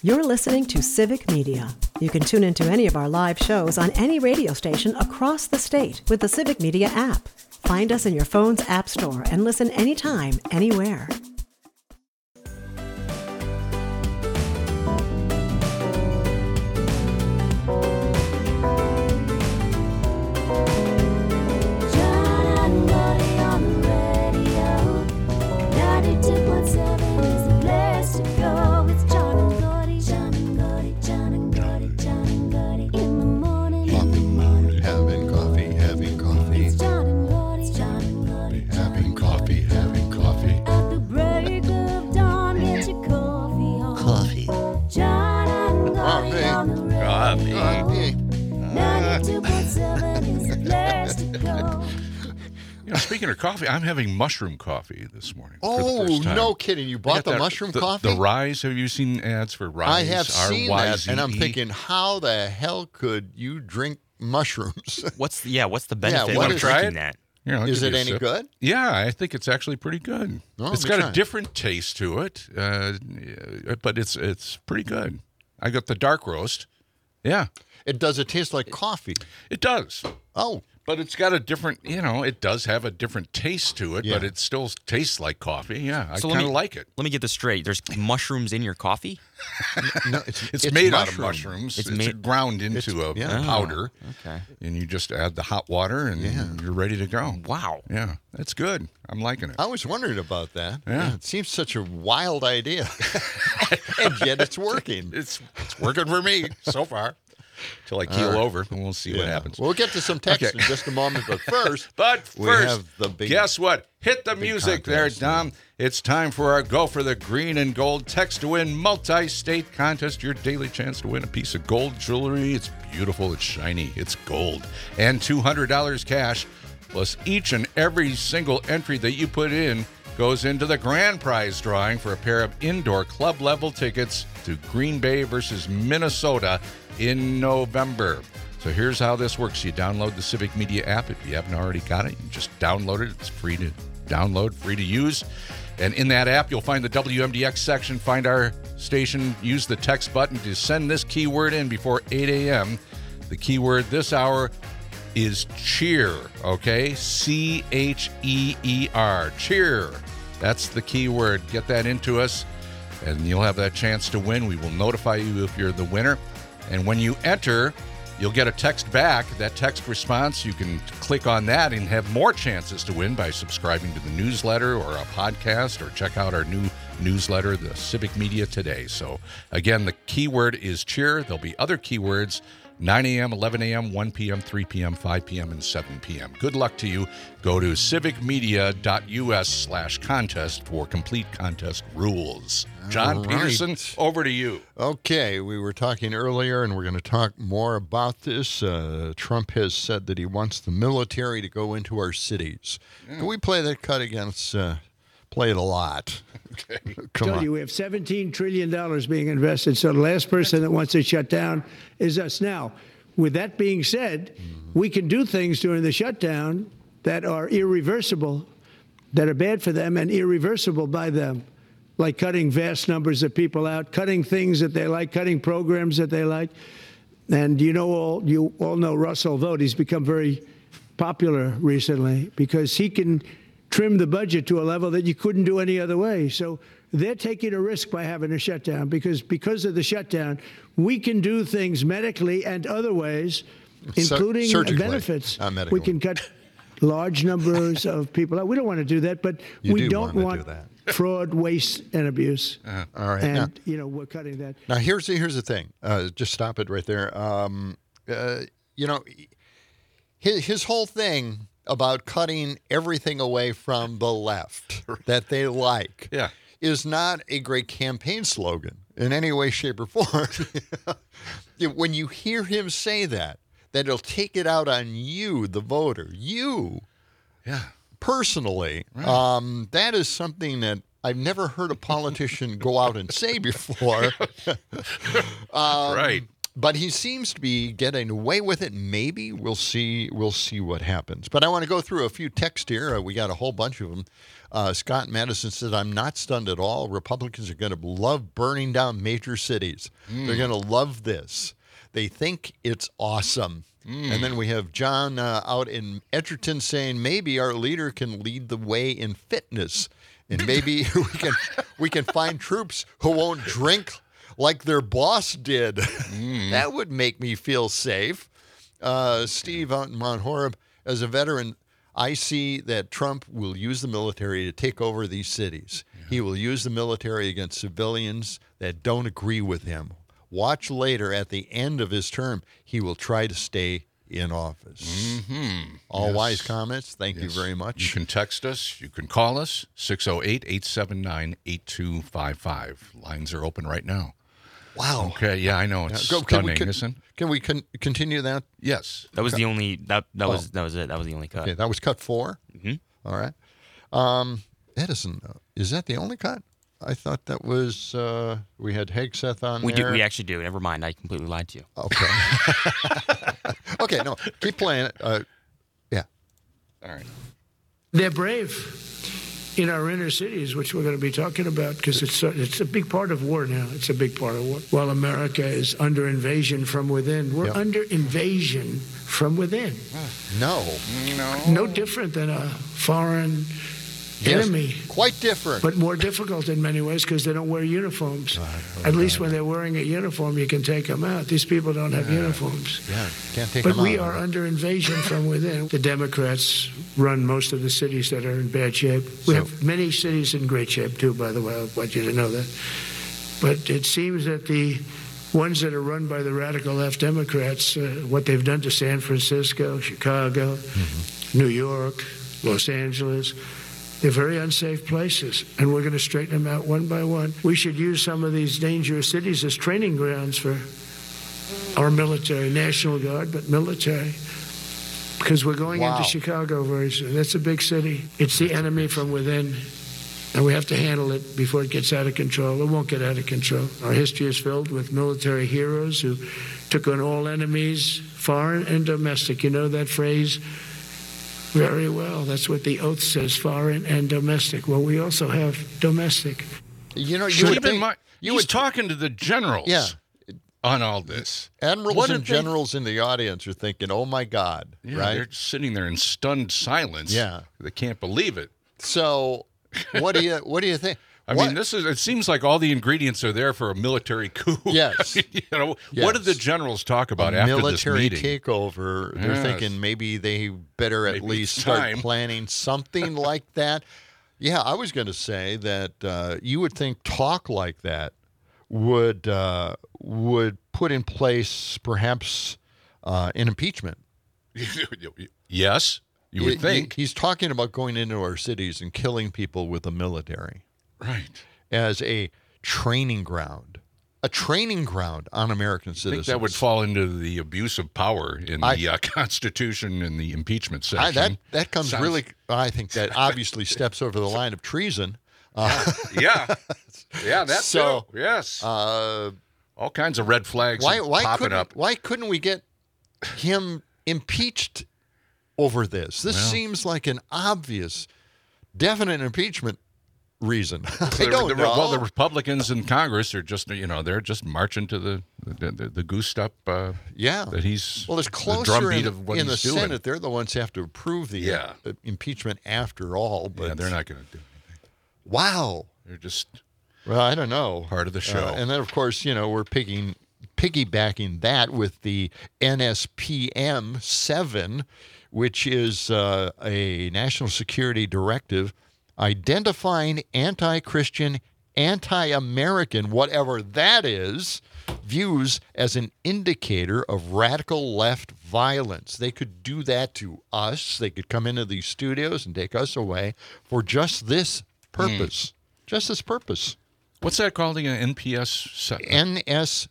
You're listening to Civic Media. You can tune into any of our live shows on any radio station across the state with the Civic Media app. Find us in your phone's app store and listen anytime, anywhere. Speaking of coffee, I'm having mushroom coffee this morning. Oh, no kidding. You bought the mushroom coffee? The Rise. Have you seen ads for Rise? I have seen that, and I'm R-Y-Z-E? thinking, how the hell could you drink mushrooms? What's the benefit what of is- drinking that? Here, I'll Is give it you a any sip. good? Yeah, I think it's actually pretty good. Oh, It's let me got try a it. different taste to it, but it's pretty good. I got the dark roast. Yeah, Does it taste like coffee? it does. Oh, But it's got a different, it does have a different taste to it, Yeah. but it still tastes like coffee. Yeah, I So let kind of me- like it. Let me get this straight. There's mushrooms in your coffee? no, It's made out of mushrooms. It's It's, made- ground into a powder, Okay. and you just add the hot water, and you're ready to go. Wow. Yeah, that's good. I'm liking it. I was wondering about that. Yeah. It seems such a wild idea, and yet it's working. It's working for me so far. Till I keel over, and we'll see what happens. We'll get to some text Okay. in just a moment, but first, But we first, have the big, guess what? Hit the music there, contest. Dom. It's time for our Go for the Green and Gold Text to Win multi-state contest. Your daily chance to win a piece of gold jewelry. It's beautiful. It's shiny. It's gold. And $200 cash. Plus each and every single entry that you put in goes into the grand prize drawing for a pair of indoor club-level tickets to Green Bay versus Minnesota in November. So here's how this works. You download the Civic Media app. If you haven't already got it, you just download it. It's free to download, free to use. And in that app, you'll find the WMDX section. Find our station. Use the text button to send this keyword in before 8 a.m. The keyword this hour is cheer, okay? C-H-E-E-R, cheer. That's the keyword. Get that into us, and you'll have that chance to win. We will notify you if you're the winner. And when you enter, you'll get a text back. That text response, you can click on that and have more chances to win by subscribing to the newsletter or a podcast, or check out our new newsletter, the Civic Media Today. So again, the keyword is cheer. There'll be other keywords, 9 a.m., 11 a.m., 1 p.m., 3 p.m., 5 p.m., and 7 p.m. Good luck to you. Go to civicmedia.us/contest for complete contest rules. John All right. Peterson, over to you. Okay, we were talking earlier, and we're going to talk more about this. Trump has said that he wants the military to go into our cities. Can we play that cut against? Play it a lot. Okay. Come told on. you we have $17 trillion being invested. So the last person that wants it shut down is us. Now, with that being said, we can do things during the shutdown that are irreversible, that are bad for them and irreversible by them, like cutting vast numbers of people out, cutting things that they like, cutting programs that they like. And you all know Russell Vought. He's become very popular recently because he can trim the budget to a level that you couldn't do any other way. So they're taking a risk by having a shutdown because of the shutdown, we can do things medically and other ways, including surgically, benefits. not medically. We can cut large numbers of people out. We don't want to do that, but You we do don't wanna want do that. fraud, waste, and abuse. All right. And, we're cutting that. Now, here's the thing. Just stop it right there. His whole thing about cutting everything away from the left that they like is not a great campaign slogan in any way, shape, or form. When you hear him say that it'll take it out on you, the voter, personally, that is something that I've never heard a politician go out and say before. Right. But he seems to be getting away with it. Maybe we'll see what happens. But I want to go through a few texts here. We got a whole bunch of them. Scott Madison says, I'm not stunned at all. Republicans are going to love burning down major cities. They're going to love this. They think it's awesome. And then we have John out in Edgerton saying, maybe our leader can lead the way in fitness. And maybe we can find troops who won't drink like their boss did. That would make me feel safe. Steve out in Mount Horeb, as a veteran, I see that Trump will use the military to take over these cities. Yeah. He will use the military against civilians that don't agree with him. Watch later, at the end of his term, he will try to stay in office. All wise comments. Thank you very much. You can text us. You can call us, 608-879-8255. Lines are open right now. Wow. Okay, yeah, I know. It's stunning, isn't it? Can we continue that? Yes. That was the only that was it. That was the only cut. Okay, that was cut 4? Mm-hmm. All right. Edison, is that the only cut? I thought that was we had Hegseth on there. We actually do. Never mind. I completely lied to you. Okay. Okay, no. Keep playing it. Yeah. All right. They're brave in our inner cities, which we're going to be talking about, because it's a big part of war now. It's a big part of war. While America is under invasion from within, we're under invasion from within. No. No different than a foreign enemy. Quite different. But more difficult in many ways because they don't wear uniforms. At least when they're wearing a uniform, you can take them out. These people don't have uniforms. Yeah, can't take them out. But we are under invasion from within. The Democrats run most of the cities that are in bad shape. We have many cities in great shape, too, by the way. I want you to know that. But it seems that the ones that are run by the radical left Democrats, what they've done to San Francisco, Chicago, New York, Los Angeles, they're very unsafe places, and we're going to straighten them out one by one. We should use some of these dangerous cities as training grounds for our military, National Guard, but military, because we're going into Chicago very soon. That's a big city. It's the enemy from within, and we have to handle it before it gets out of control. It won't get out of control. Our history is filled with military heroes who took on all enemies, foreign and domestic. You know that phrase? Very well. That's what the oath says, foreign and domestic. Well, we also have domestic. You know, he's talking to the generals on all this. Admirals and generals in the audience are thinking, oh, my God, right? They're sitting there in stunned silence. Yeah. They can't believe it. So what do you think? I mean, it seems like all the ingredients are there for a military coup. Yes. What did the generals talk about after this meeting? Military takeover. They're thinking maybe they better at least start planning something like that. Yeah, I was going to say that you would think talk like that would put in place perhaps an impeachment. Yes, you would think. He's talking about going into our cities and killing people with the military. Right. As a training ground on American citizens. I think that would fall into the abuse of power in the Constitution and the impeachment section. That comes I think that obviously steps over the line of treason. Yeah, that's so. Yes. All kinds of red flags popping up. Why couldn't we get him impeached over this? This seems like an obvious, definite impeachment reason. I don't know. Well, the Republicans in Congress are just, they're just marching to the goosed up. That he's it's closer the drumbeat of what in he's the doing. Senate. They're the ones who have to approve the impeachment after all. But they're not going to do anything. Wow, they're just. Well, I don't know. Part of the show, and then of course we're piggybacking that with the NSPM 7, which is a national security directive. Identifying anti-Christian, anti-American, whatever that is, views as an indicator of radical left violence. They could do that to us. They could come into these studios and take us away for just this purpose. Just this purpose. What's that called again? NSPM.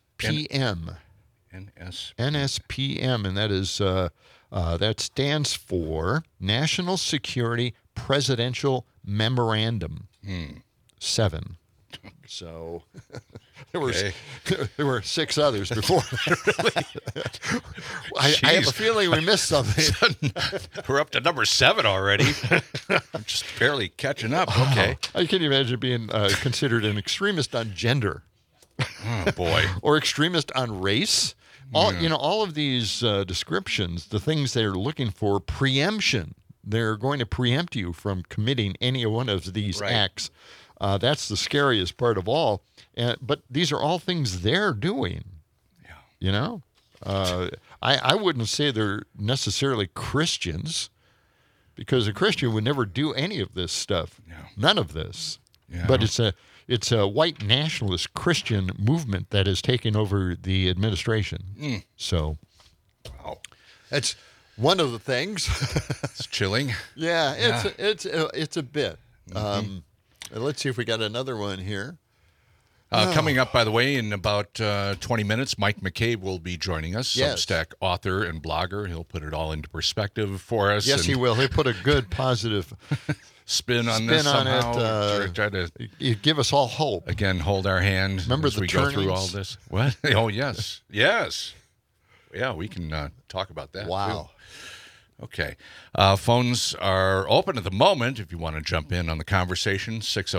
NSPM, and that is that stands for National Security Presidential Memorandum 7. So there were 6 others before that. I have a feeling we missed something. We're up to number 7 already. I'm just barely catching up. Okay. I can imagine being considered an extremist on gender. Oh, boy. Or extremist on race. All of these descriptions, the things they're looking for, preemption. They're going to preempt you from committing any one of these acts. That's the scariest part of all. But these are all things they're doing. Yeah. I wouldn't say they're necessarily Christians, because a Christian would never do any of this stuff. No. None of this. Yeah. But it's a white nationalist Christian movement that has taken over the administration. So, wow, that's one of the things. It's chilling. Yeah, it's a bit. Let's see if we got another one here. Coming up, by the way, in about 20 minutes, Mike McCabe will be joining us, Substack author and blogger. He'll put it all into perspective for us. Yes, he will. He'll put a good, positive spin on this somehow. Try to give us all hope. Again, hold our hand. Remember as the we turnings? Go through all this. What? Oh, yes. Yes. Yeah, we can talk about that. Wow. Too. Okay. Phones are open at the moment if you want to jump in on the conversation,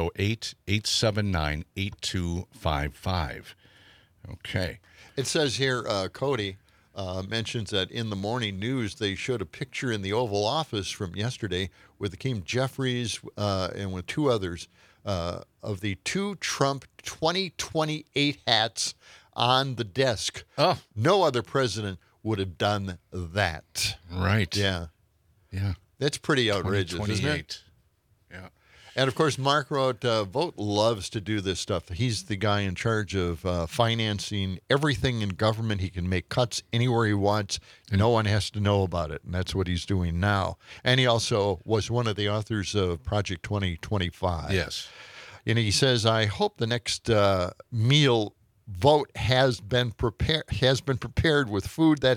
608-879-8255. Okay. It says here, Cody mentions that in the morning news, they showed a picture in the Oval Office from yesterday with Hakeem Jeffries and with 2 others of the 2 Trump 2028 hats on the desk. Oh. No other president would have done that. Right. Yeah. Yeah. That's pretty outrageous, isn't it? Yeah. And, of course, Mark wrote, Vogt loves to do this stuff. He's the guy in charge of financing everything in government. He can make cuts anywhere he wants. No one has to know about it, and that's what he's doing now. And he also was one of the authors of Project 2025. Yes. And he says, I hope the next meal Vogt has been prepared with food that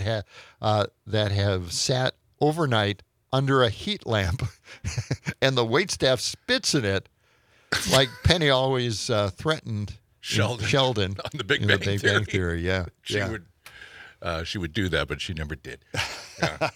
have sat overnight under a heat lamp, and the waitstaff spits in it, like Penny always threatened Sheldon on the Big Bang Theory. Yeah, she would do that, but she never did. Yeah.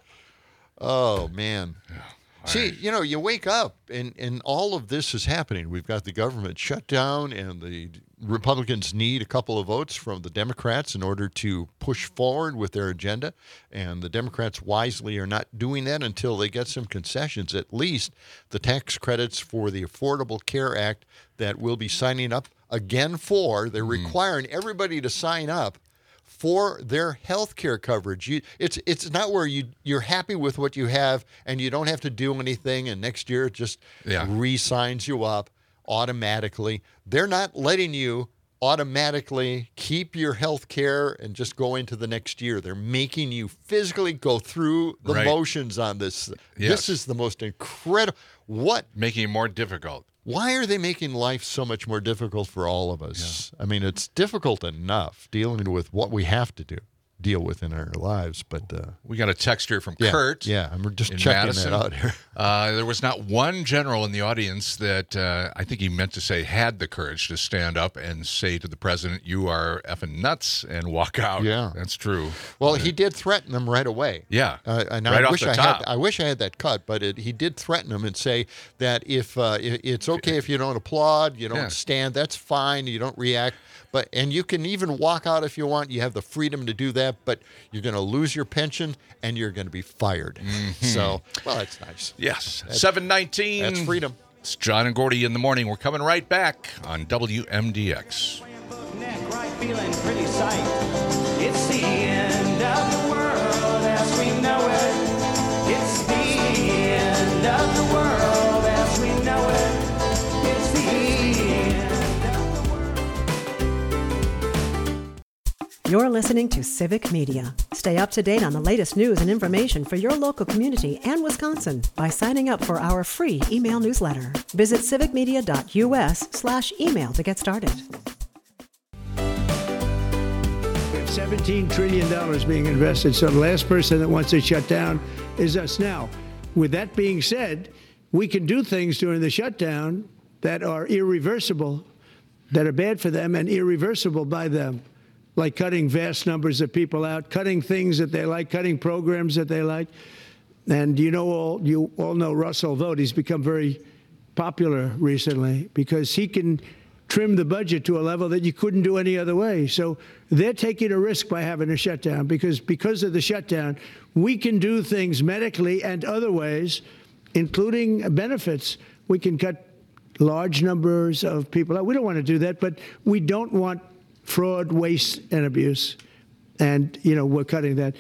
Oh man. See, right. You wake up and all of this is happening. We've got the government shut down, and the Republicans need a couple of votes from the Democrats in order to push forward with their agenda. And the Democrats wisely are not doing that until they get some concessions, at least the tax credits for the Affordable Care Act that we'll be signing up again for. They're requiring everybody to sign up for their health care coverage. It's not where you're happy with what you have and you don't have to do anything, and next year it just re-signs you up automatically. They're not letting you automatically keep your health care and just go into the next year. They're making you physically go through the motions on this. Yes. This is the most incredible. Making it more difficult. Why are they making life so much more difficult for all of us? Yeah. I mean, it's difficult enough dealing with what we have to deal with in our lives, but we got a text here from Kurt. Yeah, I'm just checking Madison. that out here. There was not one general in the audience that I think he meant to say had the courage to stand up and say to the president, "You are effing nuts," and walk out. Yeah, that's true. Well, he did threaten them right away. Yeah, and right off the top. I wish I had that cut, but he did threaten them and say that if it's okay if you don't applaud, you don't stand, that's fine. You don't react. And you can even walk out if you want. You have the freedom to do that, but you're going to lose your pension and you're going to be fired. Mm-hmm. So, well, that's nice. Yes. 7:19. That's freedom. It's John and Gordy in the morning. We're coming right back on WMDX. Right, feeling pretty sight. It's the end of the world as we know it. It's the end of the world as we know it. It's the end of the world. You're listening to Civic Media. Stay up to date on the latest news and information for your local community and Wisconsin by signing up for our free email newsletter. Visit civicmedia.us/email to get started. We have $17 trillion being invested, so the last person that wants it shut down is us. Now, with that being said, we can do things during the shutdown that are irreversible, that are bad for them and irreversible by them, like cutting vast numbers of people out, cutting things that they like, cutting programs that they like. And you all know Russell Vought. He's become very popular recently because he can trim the budget to a level that you couldn't do any other way. So they're taking a risk by having a shutdown because of the shutdown, we can do things medically and other ways, including benefits. We can cut large numbers of people out. We don't want to do that, but we don't want fraud, waste, and abuse. And, we're cutting that.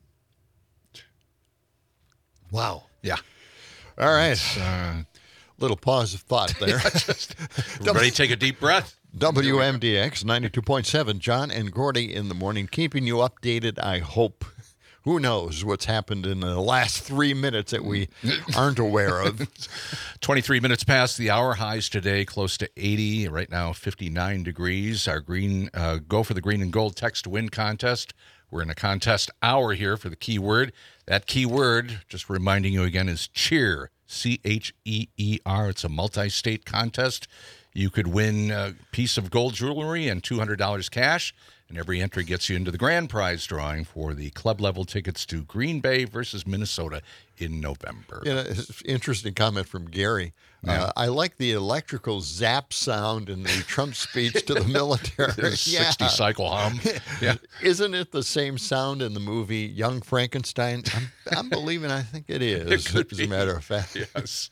Wow. Yeah. All right. Little pause of thought there. Everybody take a deep breath. WMDX 92.7, John and Gordy in the morning, keeping you updated, I hope. Who knows what's happened in the last 3 minutes that we aren't aware of. 23 minutes past the hour. Highs today close to 80. Right now, 59 degrees. Our Go for the Green and Gold text to win contest. We're in a contest hour here for the keyword. That keyword, just reminding you again, is cheer. CHEER. It's a multi-state contest. You could win a piece of gold jewelry and $200 cash. And every entry gets you into the grand prize drawing for the club-level tickets to Green Bay versus Minnesota in November. Interesting comment from Gary. Yeah. I like the electrical zap sound in the Trump speech to the military. 60-cycle hum. Yeah. Isn't it the same sound in the movie Young Frankenstein? I'm believing I think it is, as a matter of fact. Yes.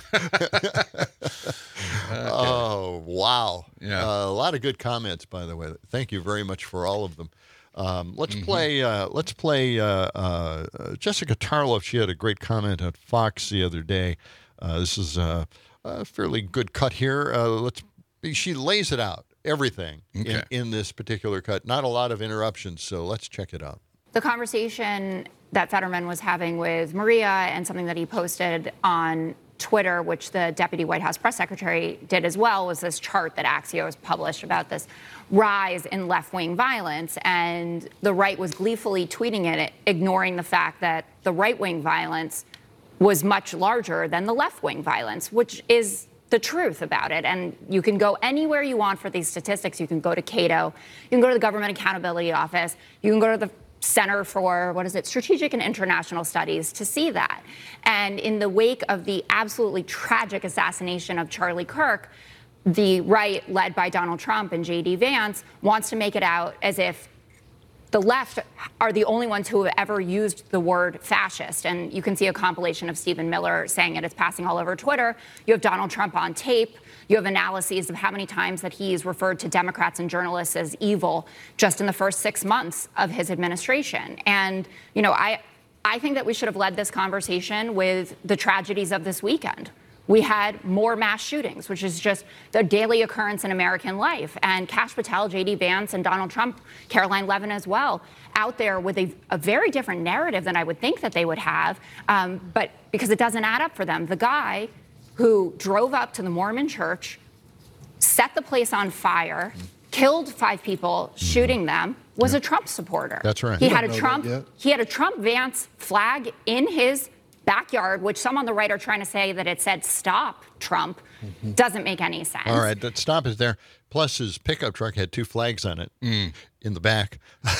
Oh, wow. Yeah. A lot of good comments, by the way. Thank you very much for all of them. Let's play Jessica Tarloff. She had a great comment on Fox the other day. This is a fairly good cut here. She lays it out, everything in this particular cut. Not a lot of interruptions, so let's check it out. The conversation that Fetterman was having with Maria and something that he posted on Twitter, which the Deputy White House Press Secretary did as well, was this chart that Axios published about this rise in left-wing violence. And the right was gleefully tweeting it, ignoring the fact that the right-wing violence was much larger than the left-wing violence, which is the truth about it. And you can go anywhere you want for these statistics. You can go to Cato. You can go to the Government Accountability Office. You can go to the Center for, Strategic and International Studies to see that. And in the wake of the absolutely tragic assassination of Charlie Kirk, the right, led by Donald Trump and J.D. Vance, wants to make it out as if the left are the only ones who have ever used the word fascist. And you can see a compilation of Stephen Miller saying it. It's passing all over Twitter. You have Donald Trump on tape. You have analyses of how many times that he's referred to Democrats and journalists as evil just in the first 6 months of his administration. And, I think that we should have led this conversation with the tragedies of this weekend. We had more mass shootings, which is just the daily occurrence in American life. And Kash Patel, J.D. Vance, and Donald Trump, Caroline Levin as well, out there with a very different narrative than I would think that they would have, but because it doesn't add up for them. The guy who drove up to the Mormon church, set the place on fire, killed 5 people, shooting them, was a Trump supporter. That's right. He had a Trump Vance flag in his backyard, which some on the right are trying to say that it said stop Trump. Doesn't make any sense. All right, that stop is there. Plus, his pickup truck had 2 flags on it in the back.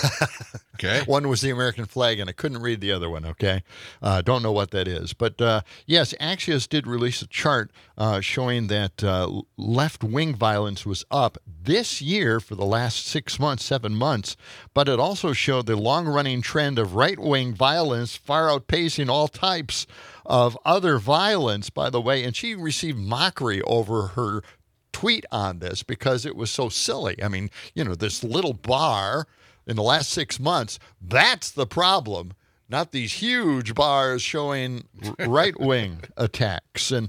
Okay. One was the American flag, and I couldn't read the other one, okay? Don't know what that is. But, yes, Axios did release a chart showing that left-wing violence was up this year for the last 6 months, 7 months. But it also showed the long-running trend of right-wing violence far outpacing all types of other violence, by the way. And she received mockery over her tweet on this because it was so silly. I mean, this little bar in the last 6 months, that's the problem, not these huge bars showing right-wing attacks. And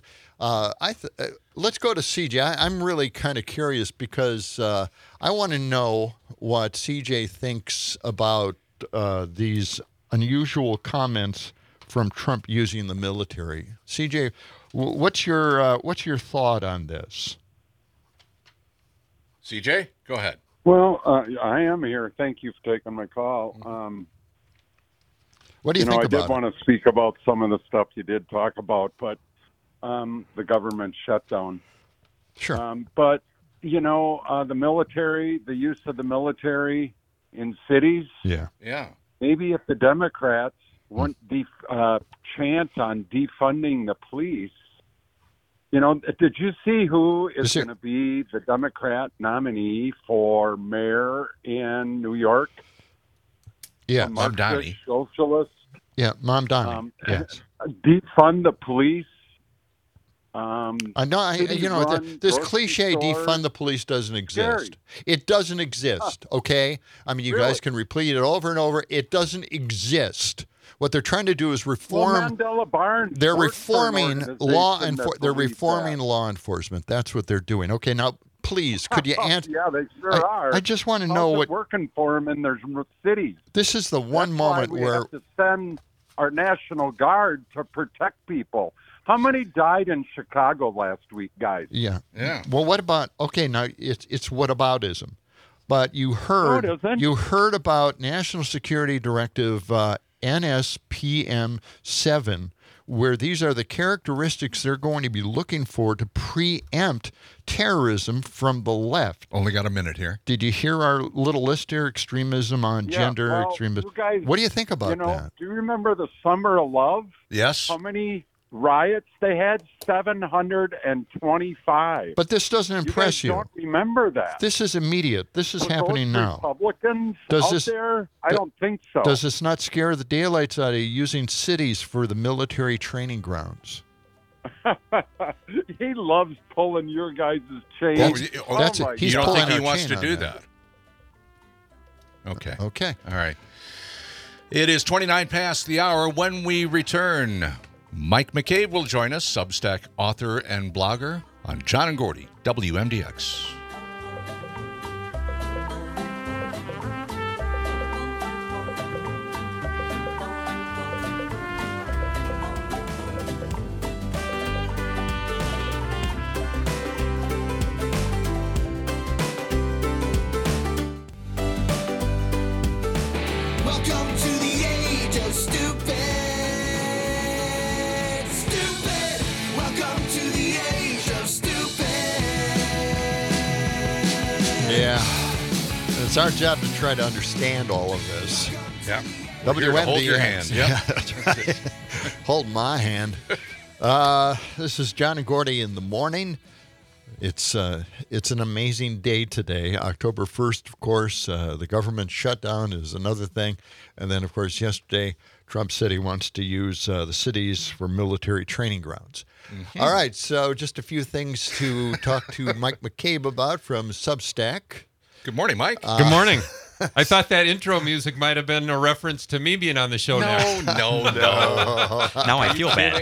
let's go to CJ. I'm really kind of curious because I want to know what CJ thinks about these unusual comments from Trump using the military. CJ, what's your thought on this? CJ, go ahead. Well, I am here. Thank you for taking my call. What do you think about it? I did want to speak about some of the stuff you did talk about, but the government shutdown. Sure. But the military, the use of the military in cities. Yeah. Yeah. Maybe if the Democrats wouldn't chant on defunding the police. Did you see who is going to be the Democrat nominee for mayor in New York? Yeah, Mom Donnie. Socialist. Yeah, Mom Donnie. Yes. Defund the police. This cliche defund the police doesn't exist. It doesn't exist, okay? I mean, you guys can repeat it over and over. It doesn't exist. What they're trying to do is reform. Mandela Barnes. They're reforming law enforcement. That's what they're doing. Okay, now please, could you answer? Yeah, they sure are. I just want to know what working for them in their cities. This is the one moment we where have to send our National Guard to protect people. How many died in Chicago last week, guys? Yeah. Well, what about? Okay, now it's whataboutism, but you heard about National Security Directive NSPM 7, where these are the characteristics they're going to be looking for to preempt terrorism from the left. Only got a minute here. Did you hear our little list here? Extremism on gender, extremism. Guys, what do you think about that? Do you remember the Summer of Love? Yes. How many riots they had? 725. But this doesn't impress you. Don't remember that. This is immediate. This is happening now. Republicans there? I don't think so. Does this not scare the daylights out of you using cities for the military training grounds? He loves pulling your guys' chain. You don't think he wants to do that? Okay. All right. It is 29 past the hour. When we return, Mike McCabe will join us, Substack author and blogger, on John and Gordy, WMDX. It's our job to try to understand all of this. Yeah. WMDX. Hold your hand. Yep. Yeah, that's right. Hold my hand. This is John and Gordy in the morning. It's an amazing day today. October 1st, of course. The government shutdown is another thing. And then, of course, yesterday, Trump said he wants to use the cities for military training grounds. Mm-hmm. All right, so just a few things to talk to Mike McCabe about from Substack. Good morning, Mike. Good morning. I thought that intro music might have been a reference to me being on the show now. No. Now I feel bad.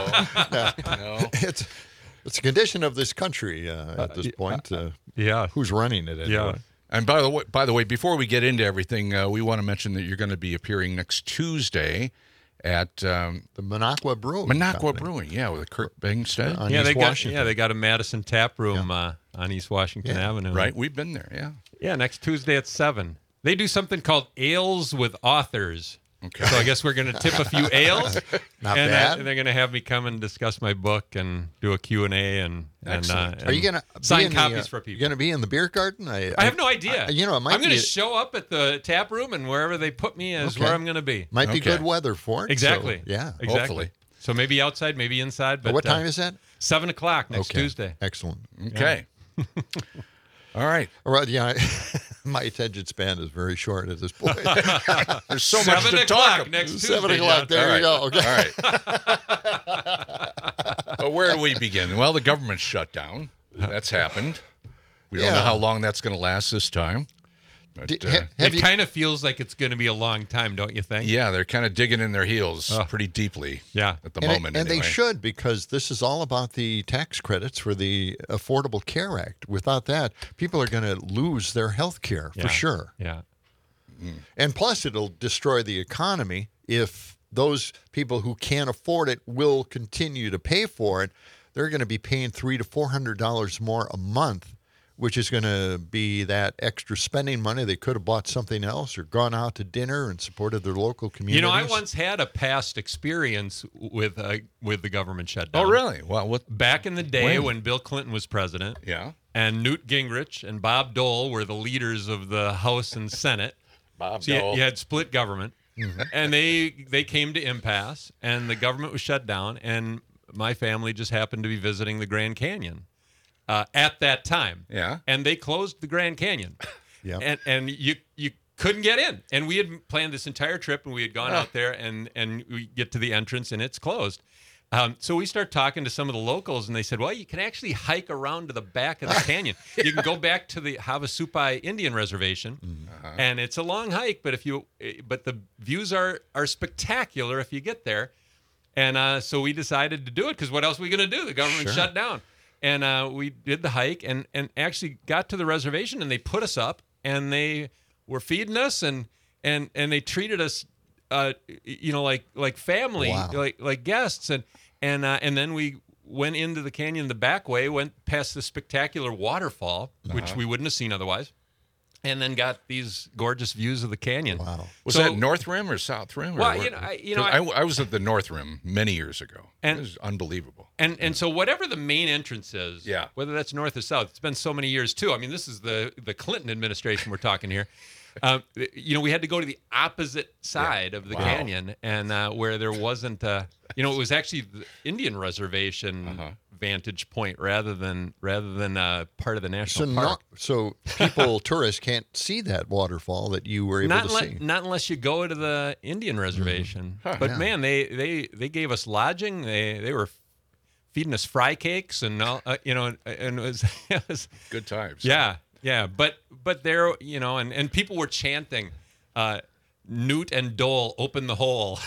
No. It's a condition of this country at this point. Who's running it anyway? Yeah. And by the way, before we get into everything, we want to mention that you're going to be appearing next Tuesday at the Minocqua Brewing. Brewing, with Kurt Bengstead. They got a Madison tap room on East Washington Avenue. Right, we've been there, yeah. Yeah, next Tuesday at 7. They do something called Ales with Authors. Okay. So I guess we're going to tip a few ales. Not bad. And they're going to have me come and discuss my book and do a Q&A and are you going to sign copies for people. You're going to be in the beer garden? I have no idea. It might I'm going to show up at the tap room, and wherever they put me is where I'm going to be. Might be good weather for it. Exactly. So, exactly. Hopefully. So maybe outside, maybe inside. But what time is that? 7 o'clock next Tuesday. Excellent. Okay. All right. My attention span is very short at this point. There's so much to talk about. Next Tuesday. 7 o'clock. There you go. Okay. All right. But where do we begin? Well, the government shut down. That's happened. We don't know how long that's going to last this time. But, it kind of feels like it's going to be a long time, don't you think? Yeah, they're kind of digging in their heels pretty deeply at the moment. And they should, because this is all about the tax credits for the Affordable Care Act. Without that, people are going to lose their health care for sure. Yeah. And plus, it'll destroy the economy if those people who can't afford it will continue to pay for it. They're going to be paying $300 to $400 more a month, which is going to be that extra spending money. They could have bought something else or gone out to dinner and supported their local communities. I once had a past experience with the government shutdown. Oh, really? Well, back in the day when Bill Clinton was president. Yeah. and Newt Gingrich and Bob Dole were the leaders of the House and Senate. Bob So Dole. you had split government, and they came to impasse, and the government was shut down, and my family just happened to be visiting the Grand Canyon at that time. Yeah. And they closed the Grand Canyon. Yeah. And you couldn't get in. And we had planned this entire trip, and we had gone out there, and we get to the entrance, and it's closed. So we start talking to some of the locals, and they said, well, you can actually hike around to the back of the canyon. You can go back to the Havasupai Indian Reservation, and it's a long hike, but the views are spectacular if you get there. And so we decided to do it, because what else are we going to do? The government shut down. And we did the hike and actually got to the reservation, and they put us up, and they were feeding us, and they treated us like family, like guests, and then we went into the canyon the back way, went past the spectacular waterfall, which we wouldn't have seen otherwise, and then got these gorgeous views of the canyon. Wow. Was that North Rim or South Rim? Well, I was at the North Rim many years ago. It was unbelievable. And so whatever the main entrance is, Yeah. whether that's north or south, it's been so many years too. I mean, this is the Clinton administration we're talking here. We had to go to the opposite side of the canyon, and where there wasn't, it was actually the Indian reservation vantage point rather than part of the national park. So tourists can't see that waterfall that you were able to see. Not unless you go to the Indian reservation. But man, they gave us lodging. They were feeding us fry cakes and all, and it was good times. Yeah, but there, and people were chanting, Newt and Dole open the hole.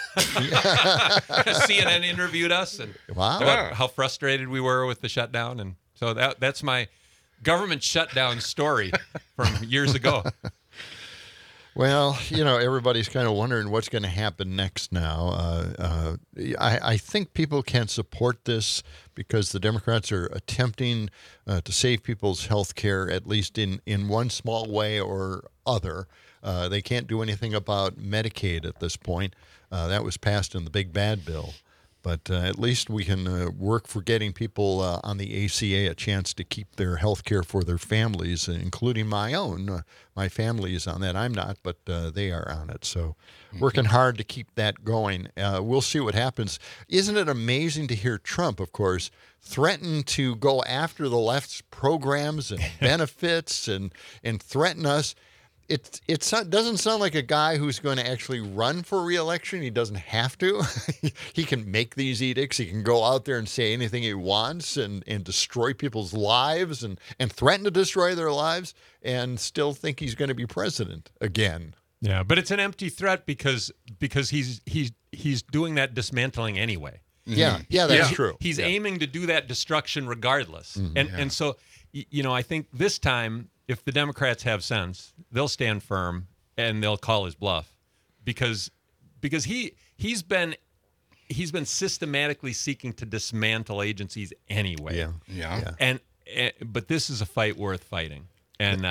CNN interviewed us and about how frustrated we were with the shutdown, and so that's my government shutdown story from years ago. Well, everybody's kind of wondering what's going to happen next now. I think people can support this because the Democrats are attempting to save people's health care, at least in one small way or other. They can't do anything about Medicaid at this point. That was passed in the big bad bill. But at least we can work for getting people on the ACA a chance to keep their health care for their families, including my own. My family is on that. I'm not, but they are on it. So working hard to keep that going. We'll see what happens. Isn't it amazing to hear Trump, of course, threaten to go after the left's programs and benefits and threaten us? It doesn't sound like a guy who's going to actually run for re-election. He doesn't have to. He can make these edicts. He can go out there and say anything he wants and destroy people's lives and threaten to destroy their lives and still think he's going to be president again. Yeah, but it's an empty threat because he's doing that dismantling anyway. Yeah, that's true. He's aiming to do that destruction regardless. And so, I think this time, if the Democrats have sense, they'll stand firm and they'll call his bluff, because he's been systematically seeking to dismantle agencies anyway. Yeah. But this is a fight worth fighting, and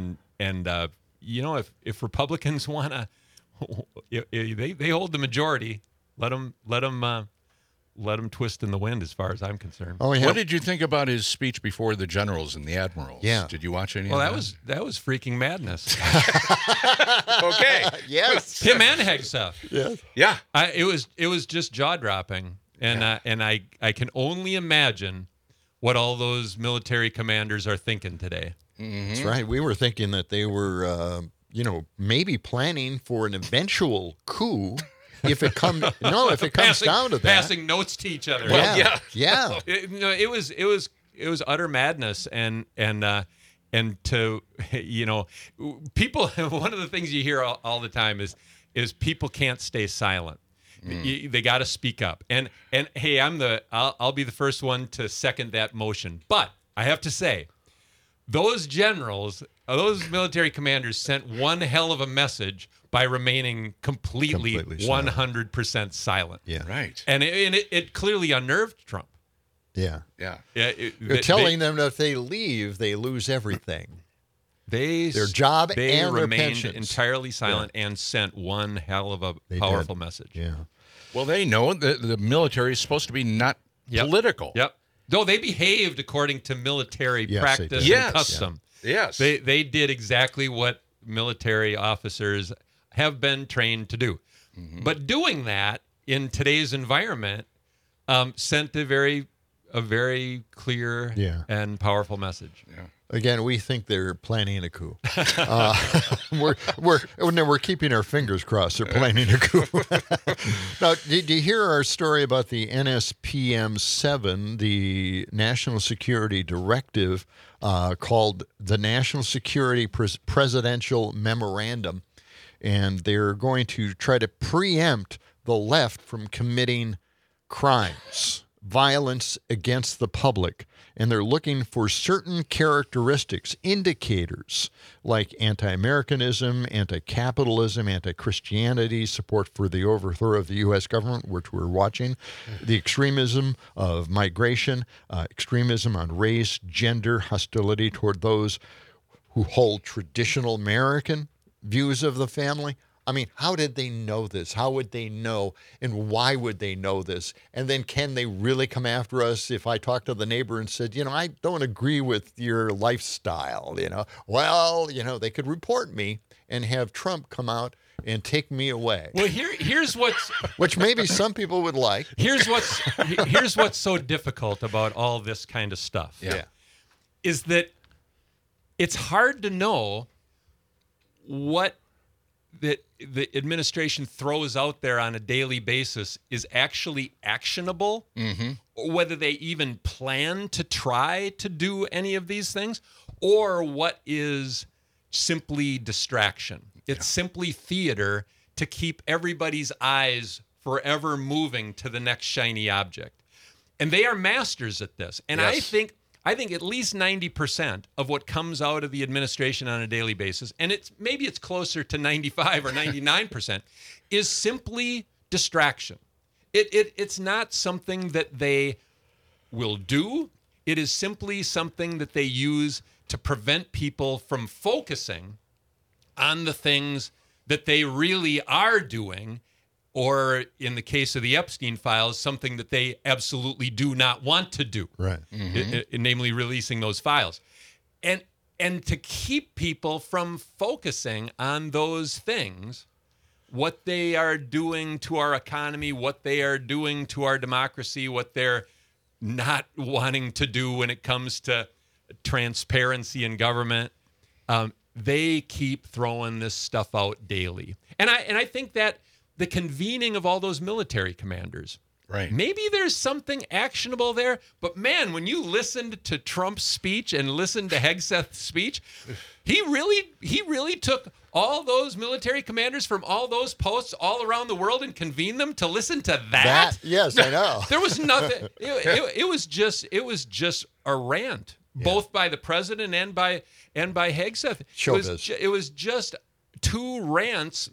if Republicans want to, they hold the majority. Let them twist in the wind, as far as I'm concerned. Oh, yeah. What did you think about his speech before the generals and the admirals? Yeah. Did you watch any of Well, that? that was freaking madness. Okay. Yes. Him and Hegseth. Yes. Yeah. It was just jaw dropping, and I can only imagine what all those military commanders are thinking today. That's right. We were thinking that they were, maybe planning for an eventual coup. If it comes down to that, passing notes to each other. Yeah. It was utter madness, and to people. One of the things you hear all the time is people can't stay silent. They got to speak up. And hey, I'll be the first one to second that motion. But I have to say, those generals, those military commanders sent one hell of a message by remaining completely 100% silent. Yeah. Right. And it clearly unnerved Trump. Yeah. Yeah. Telling them that if they leave, they lose everything. Their job they and their remained pensions. entirely silent and sent one hell of a powerful message. Yeah. Well, they know that the military is supposed to be not political. Yep. Though they behaved according to military Yes, practice they did. and custom. Yes. They did exactly what military officers have been trained to do. Mm-hmm. But doing that in today's environment sent a very clear and powerful message. Yeah. Again, we think they're planning a coup. We're keeping our fingers crossed. They're planning a coup. Now, did you hear our story about the NSPM-7, the National Security Directive, called the National Security Presidential Memorandum? And they're going to try to preempt the left from committing crimes, violence against the public. And they're looking for certain characteristics, indicators like anti-Americanism, anti-capitalism, anti-Christianity, support for the overthrow of the U.S. government, which we're watching, the extremism of migration, extremism on race, gender, hostility toward those who hold traditional American views of the family. I mean, how did they know this? How would they know? And why would they know this? And then can they really come after us if I talk to the neighbor and said, I don't agree with your lifestyle, Well, they could report me and have Trump come out and take me away. Well, here's what's which maybe some people would like. Here's what's so difficult about all this kind of stuff. Yeah. Is that it's hard to know what that the administration throws out there on a daily basis is actually actionable, or whether they even plan to try to do any of these things, or what is simply distraction. It's simply theater to keep everybody's eyes forever moving to the next shiny object. And they are masters at this. And I think at least 90% of what comes out of the administration on a daily basis, and maybe it's closer to 95 or 99%, is simply distraction. It's not something that they will do. It is simply something that they use to prevent people from focusing on the things that they really are doing, or in the case of the Epstein files, something that they absolutely do not want to do, right? Namely releasing those files. And to keep people from focusing on those things, what they are doing to our economy, what they are doing to our democracy, what they're not wanting to do when it comes to transparency in government, they keep throwing this stuff out daily. And I think that the convening of all those military commanders, right? Maybe there's something actionable there, but man, when you listened to Trump's speech and listened to Hegseth's speech, he really took all those military commanders from all those posts all around the world and convened them to listen to that. Yes, I know. There was nothing. It was just a rant, both by the president and by Hegseth. It was just two rants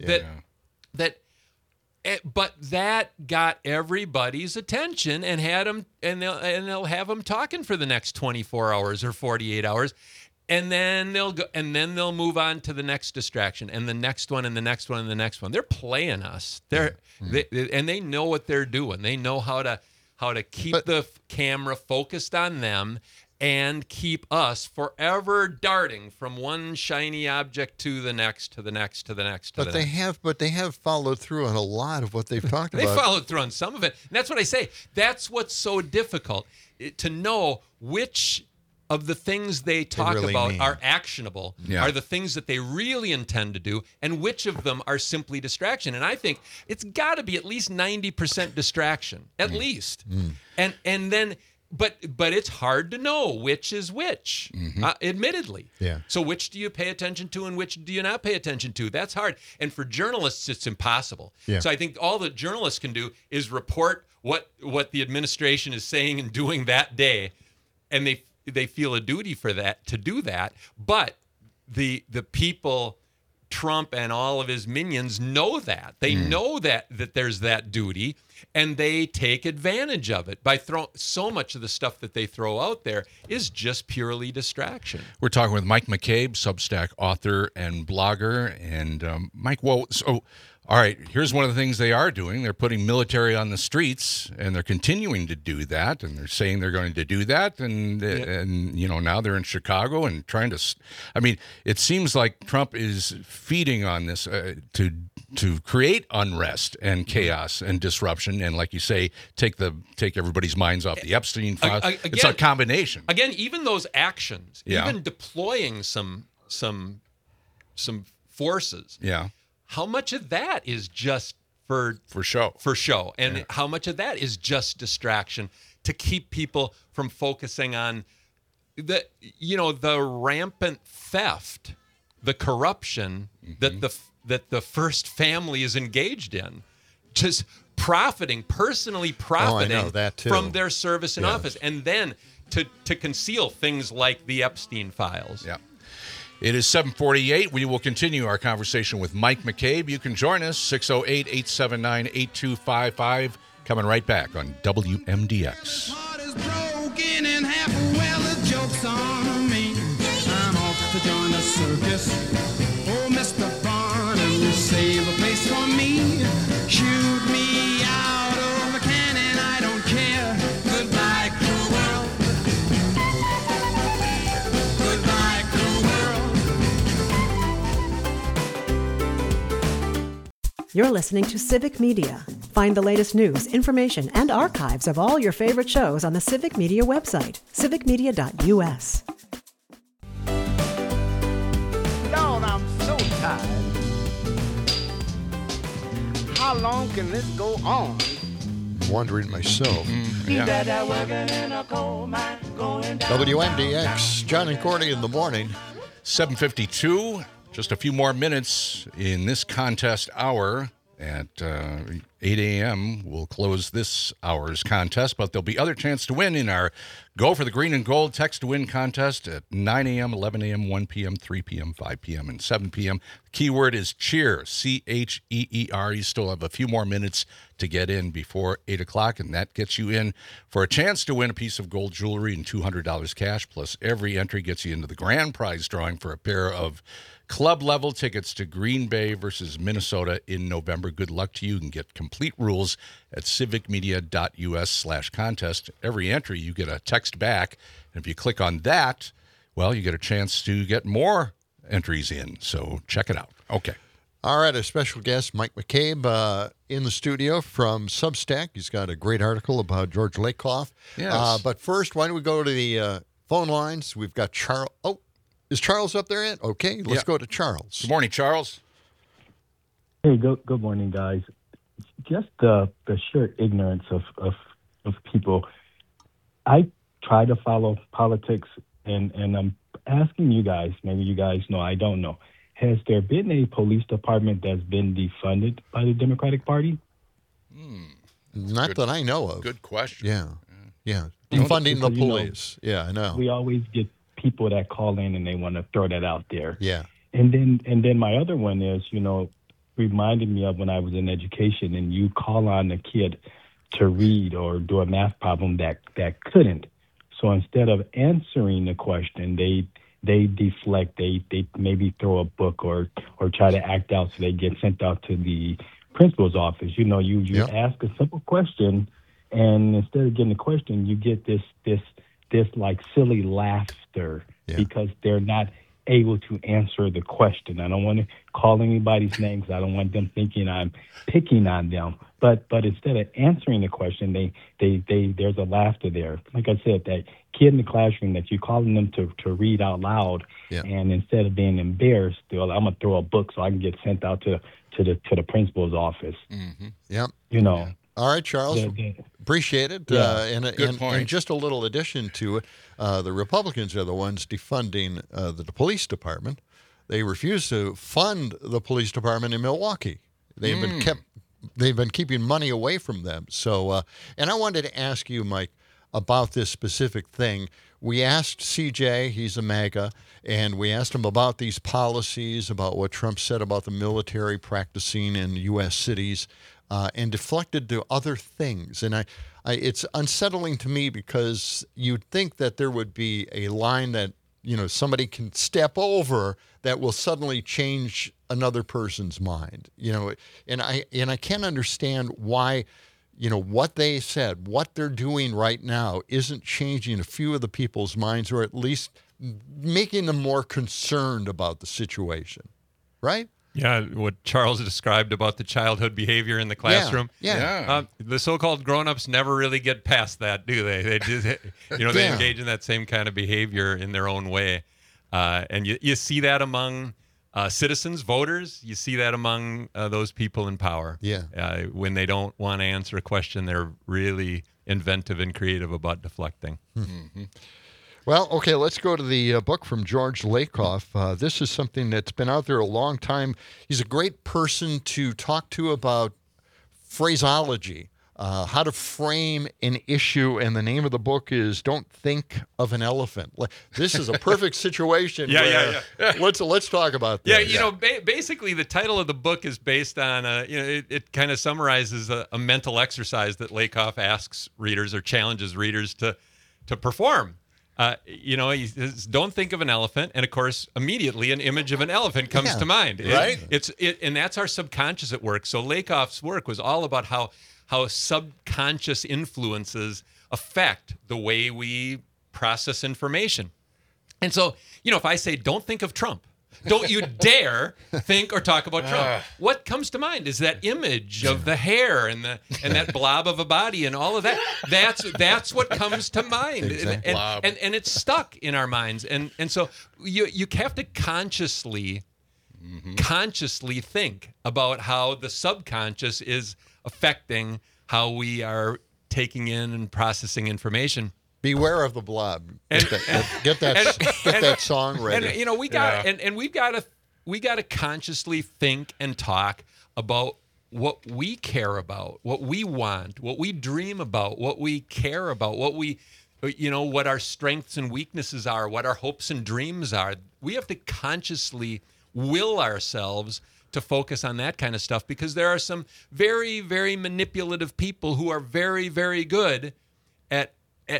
but that got everybody's attention and had them, and they'll have them talking for the next 24 hours or 48 hours, and then they'll move on to the next distraction and the next one and the next one and the next one. They're playing us. They know what they're doing. They know how to keep the camera focused on them and keep us forever darting from one shiny object to the next, to the next, to the next, to the next. But they have followed through on a lot of what they've talked about. They followed through on some of it. And that's what I say. That's what's so difficult, to know which of the things they talk about are actionable, are the things that they really intend to do, and which of them are simply distraction. And I think it's got to be at least 90% distraction, at least. And then... But it's hard to know which is which, admittedly. Yeah. So which do you pay attention to and which do you not pay attention to? That's hard. And for journalists, it's impossible. Yeah. So I think all that journalists can do is report what the administration is saying and doing that day, and they feel a duty for that, to do that. But the people, Trump and all of his minions, know that. They know that there's that duty. And they take advantage of it by throwing so much of the stuff that they throw out there is just purely distraction. We're talking with Mike McCabe, Substack author and blogger. And Mike, all right, here's one of the things they are doing. They're putting military on the streets, and they're continuing to do that, and they're saying they're going to do that, and now they're in Chicago and trying to. I mean, it seems like Trump is feeding on this to create unrest and chaos and disruption, and like you say, take everybody's minds off the Epstein file. It's a combination. Again, even those actions, even deploying some forces. Yeah. How much of that is just for show, and how much of that is just distraction to keep people from focusing on the rampant theft, the corruption that the First Family is engaged in, just personally profiting from their service in office, and then to conceal things like the Epstein files. Yeah. It is 7:48. We will continue our conversation with Mike McCabe. You can join us, 608-879-8255. Coming right back on WMDX. Heart is broken in half, well, the joke's on me. I'm off to join the circus. Oh, Mr. Barnum, save a place for me. Shoot me out of a cannon, I don't care. Goodbye, cruel world. Goodbye, cruel world. You're listening to Civic Media. Find the latest news, information, and archives of all your favorite shows on the Civic Media website, civicmedia.us. Lord, I'm so tired. How long can this go on? Wondering myself. WMDX, John and Cordy in the morning. 7:52. Just a few more minutes in this contest hour. At 8 a.m., we'll close this hour's contest, but there'll be other chance to win in our Go for the Green and Gold Text to Win contest at 9 a.m., 11 a.m., 1 p.m., 3 p.m., 5 p.m., and 7 p.m. The keyword is CHEER, C-H-E-E-R. You still have a few more minutes to get in before 8 o'clock, and that gets you in for a chance to win a piece of gold jewelry and $200 cash, plus every entry gets you into the grand prize drawing for a pair of club-level tickets to Green Bay versus Minnesota in November. Good luck to you. You can get complete rules at civicmedia.us/contest. Every entry, you get a text back. And if you click on that, well, you get a chance to get more entries in. So check it out. Okay. All right, a special guest, Mike McCabe, in the studio from Substack. He's got a great article about George Lakoff. Yes. But first, why don't we go to the phone lines? We've got Charles. Oh, is Charles up there yet? Okay, let's go to Charles. Good morning, Charles. Hey, good morning, guys. Just the sheer ignorance of people. I try to follow politics, and I'm asking you guys, maybe you guys know, I don't know. Has there been a police department that's been defunded by the Democratic Party? Not that I know of. Good question. Yeah. Defunding the police. Yeah, I know. We always get people that call in and they want to throw that out there. Yeah. And then my other one is, reminded me of when I was in education and you call on a kid to read or do a math problem that couldn't. So instead of answering the question, they deflect, they maybe throw a book or try to act out so they get sent out to the principal's office. You ask a simple question, and instead of getting a question, you get this like silly laughter because they're not able to answer the question. I don't want to call anybody's names. I don't want them thinking I'm picking on them. But instead of answering the question, they there's a laughter there. Like I said, that kid in the classroom that you're calling them to read out loud, and instead of being embarrassed, I'm gonna throw a book so I can get sent out to the principal's office. Mm-hmm. Yep. All right, Charles. Appreciate it. Good point. And just a little addition to it, the Republicans are the ones defunding the police department. They refuse to fund the police department in Milwaukee. They've been keeping money away from them. So, and I wanted to ask you, Mike, about this specific thing. We asked CJ, he's a MAGA, and we asked him about these policies, about what Trump said about the military practicing in U.S. cities. and deflected to other things. And it's unsettling to me because you'd think that there would be a line that, somebody can step over that will suddenly change another person's mind, and I can't understand why, what they said, what they're doing right now isn't changing a few of the people's minds, or at least making them more concerned about the situation, right? Yeah, what Charles described about the childhood behavior in the classroom. Yeah. The so-called grown-ups never really get past that, do they? They just, they engage in that same kind of behavior in their own way. And you see that among citizens, voters. You see that among those people in power. Yeah. When they don't want to answer a question, they're really inventive and creative about deflecting. Mm-hmm. Well, okay, let's go to the book from George Lakoff. This is something that's been out there a long time. He's a great person to talk to about phraseology, how to frame an issue, and the name of the book is Don't Think of an Elephant. This is a perfect situation. Yeah. Let's talk about this. Yeah, basically the title of the book is based on, it kind of summarizes a mental exercise that Lakoff asks readers or challenges readers to perform. He says, don't think of an elephant, and of course, immediately an image of an elephant comes to mind. Right? And that's our subconscious at work. So Lakoff's work was all about how subconscious influences affect the way we process information. And so, if I say, don't think of Trump, don't you dare think or talk about Trump. What comes to mind is that image of the hair and that blob of a body and all of that. That's what comes to mind. Exactly. And it's stuck in our minds. And so you have to consciously think about how the subconscious is affecting how we are taking in and processing information. Beware of the blob. Get that song ready. And we got to consciously think and talk about what we care about, what we want, what we dream about, what we care about, what our strengths and weaknesses are, what our hopes and dreams are. We have to consciously will ourselves to focus on that kind of stuff, because there are some very, very manipulative people who are very, very good at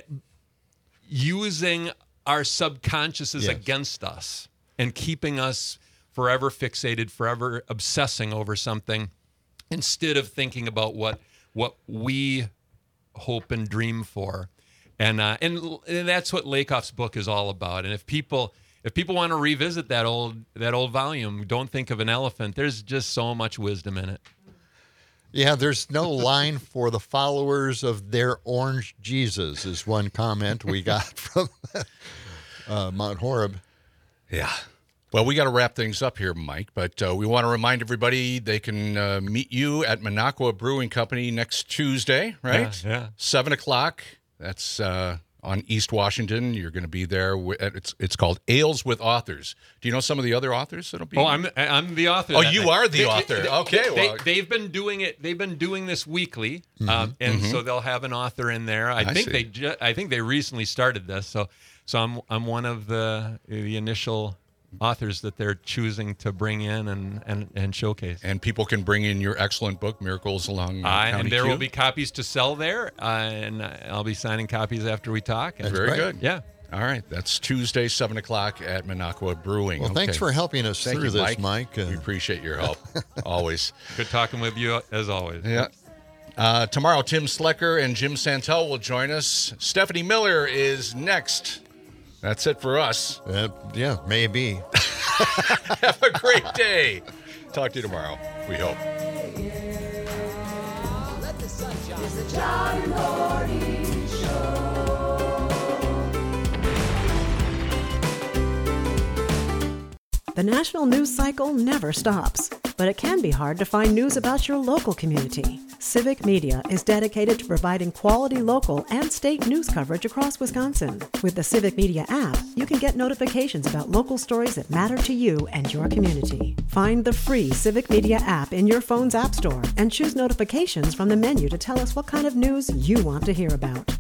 using our subconsciouses against us and keeping us forever fixated, forever obsessing over something, instead of thinking about what we hope and dream for. And that's what Lakoff's book is all about. And if people want to revisit that old volume, Don't Think of an Elephant, there's just so much wisdom in it. Yeah, there's no line for the followers of their orange Jesus, is one comment we got from Mount Horeb. Yeah. Well, we got to wrap things up here, Mike, but we want to remind everybody they can meet you at Minocqua Brewing Company next Tuesday, right? Yeah. 7 o'clock. That's on East Washington. You're going to be there. It's called Ales with Authors. Do you know some of the other authors that'll be? Oh, I'm the author. Oh, you are the author. Okay. They've been doing it. They've been doing this weekly, so they'll have an author in there. I think they recently started this. So I'm one of the initial authors that they're choosing to bring in and showcase. And people can bring in your excellent book, Miracles Along County And there Q. will be copies to sell there, and I'll be signing copies after we talk. That's very good. Yeah. All right. That's Tuesday, 7 o'clock at Minocqua Brewing. Well, thanks for helping us through this, Mike. We appreciate your help, always. Good talking with you, as always. Yeah. Tomorrow, Tim Slecker and Jim Santel will join us. Stephanie Miller is next. That's it for us. Yeah, maybe. Have a great day. Talk to you tomorrow, we hope. It's the John Gordy Show. The national news cycle never stops, but it can be hard to find news about your local community. Civic Media is dedicated to providing quality local and state news coverage across Wisconsin. With the Civic Media app, you can get notifications about local stories that matter to you and your community. Find the free Civic Media app in your phone's app store and choose notifications from the menu to tell us what kind of news you want to hear about.